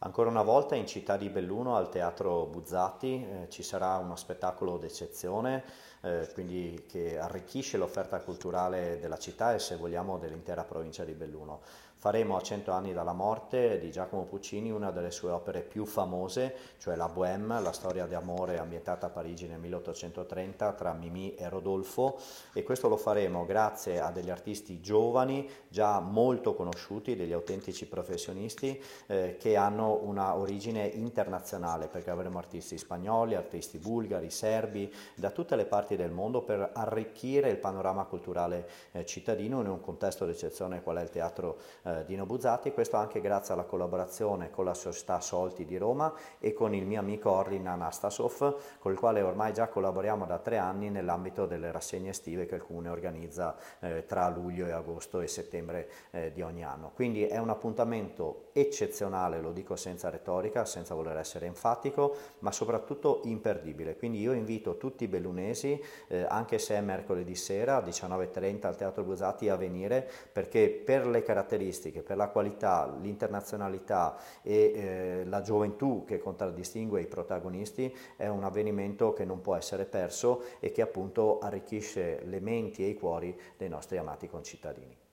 Ancora una volta in città di Belluno al Teatro Buzzati ci sarà uno spettacolo d'eccezione, quindi che arricchisce l'offerta culturale della città e se vogliamo dell'intera provincia di Belluno. Faremo a 100 anni dalla morte di Giacomo Puccini una delle sue opere più famose, cioè la Bohème, la storia d'amore ambientata a Parigi nel 1830 tra Mimì e Rodolfo, e questo lo faremo grazie a degli artisti giovani già molto conosciuti, degli autentici professionisti che hanno una origine internazionale, perché avremo artisti spagnoli, artisti bulgari, serbi, da tutte le parti del mondo per arricchire il panorama culturale cittadino in un contesto d'eccezione qual è il Teatro Dino Buzzati, questo anche grazie alla collaborazione con la società Solti di Roma e con il mio amico Orlin Anastasov, con il quale ormai già collaboriamo da 3 anni nell'ambito delle rassegne estive che il Comune organizza tra luglio e agosto e settembre di ogni anno. Quindi è un appuntamento eccezionale, lo dico senza retorica, senza voler essere enfatico, ma soprattutto imperdibile. Quindi io invito tutti i bellunesi, anche se è mercoledì sera alle 19:30 al Teatro Buzzati, a venire perché per le caratteristiche, per la qualità, l'internazionalità e la gioventù che contraddistingue i protagonisti è un avvenimento che non può essere perso e che appunto arricchisce le menti e i cuori dei nostri amati concittadini.